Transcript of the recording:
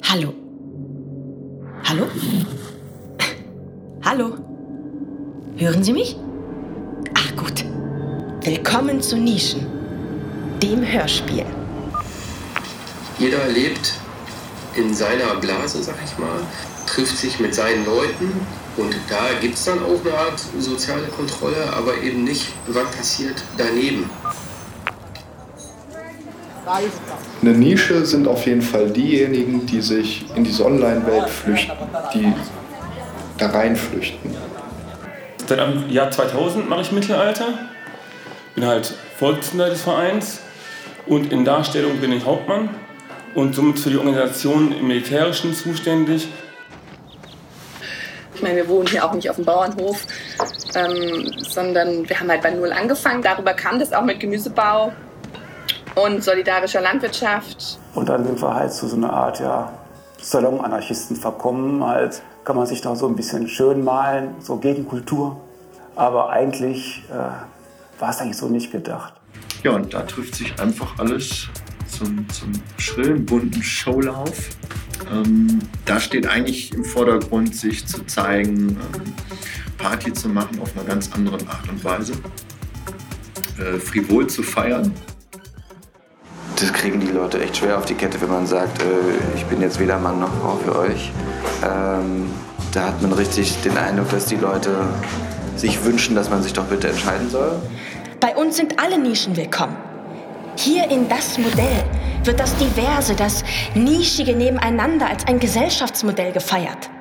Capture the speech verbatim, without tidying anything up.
Hallo? Hallo? Hallo? Hören Sie mich? Ach gut. Willkommen zu Nischen, dem Hörspiel. Jeder lebt in seiner Blase, sag ich mal, trifft sich mit seinen Leuten und da gibt es dann auch eine Art soziale Kontrolle, aber eben nicht, was passiert daneben. Eine Nische sind auf jeden Fall diejenigen, die sich in diese Online-Welt flüchten, die da reinflüchten. Seit dem Jahr zweitausend mache ich Mittelalter, bin halt Vorsitzender des Vereins und in Darstellung bin ich Hauptmann und somit für die Organisation im Militärischen zuständig. Ich meine, wir wohnen hier auch nicht auf dem Bauernhof, ähm, sondern wir haben halt bei Null angefangen. Darüber kam das auch mit Gemüsebau und solidarischer Landwirtschaft. Und dann sind wir halt zu so einer Art ja, Salon-Anarchisten verkommen. Halt kann man sich da so ein bisschen schön malen, so Gegenkultur. Aber eigentlich äh, war es eigentlich so nicht gedacht. Ja, und da trifft sich einfach alles zum, zum schrillen, bunten Showlauf. Ähm, da steht eigentlich im Vordergrund, sich zu zeigen, ähm, Party zu machen auf einer ganz anderen Art und Weise, äh, frivol zu feiern. Das kriegen die Leute echt schwer auf die Kette, wenn man sagt, äh, ich bin jetzt weder Mann noch Frau für euch. Ähm, da hat man richtig den Eindruck, dass die Leute sich wünschen, dass man sich doch bitte entscheiden soll. Bei uns sind alle Nischen willkommen. Hier in das Modell wird das Diverse, das Nischige nebeneinander als ein Gesellschaftsmodell gefeiert.